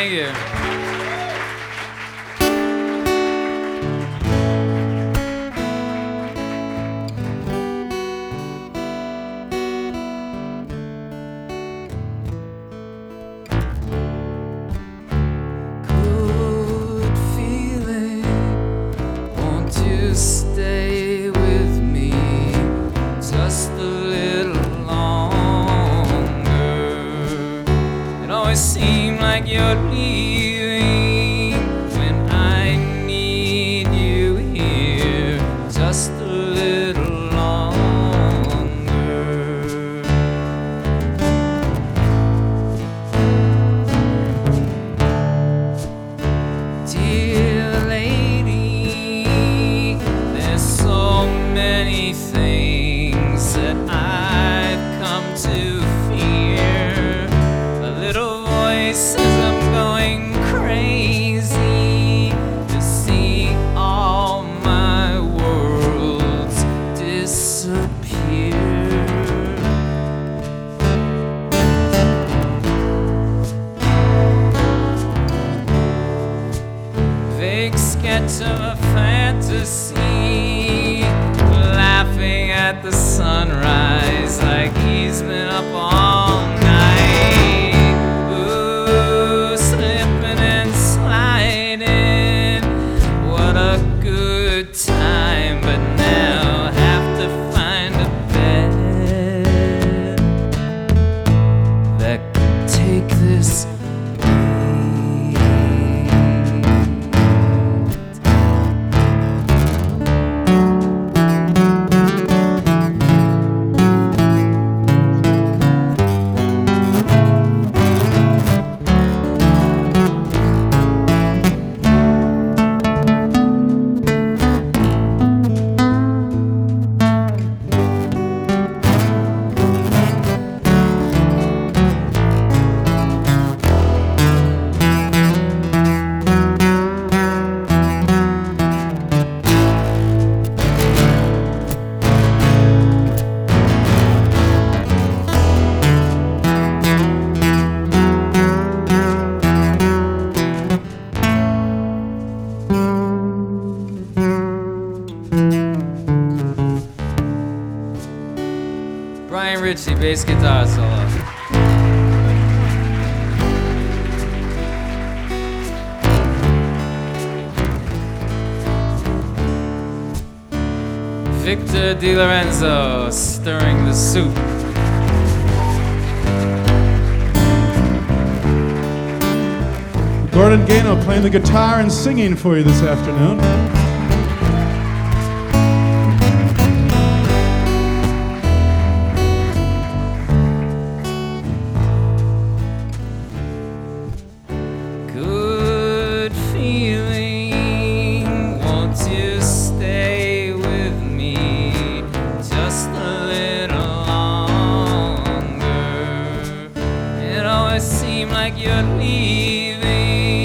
Thank you. Good feeling, won't you stay with me just a little longer? It always seems like you're leaving when I need you here just a little longer. Dear lady, there's so many things that I've come to fear. A little voice says I'm going crazy to see all my worlds disappear. Vague sketch of a fantasy, laughing at the sunrise like he's been up all night. Ooh, slipping and sliding, what a good time, but now have to find a bed that can take this Brian Ritchie, bass guitar solo. Victor DiLorenzo stirring the soup. Gordon Gano playing the guitar and singing for you this afternoon. Good feeling, won't you stay with me just a little longer? It always seems like you're leaving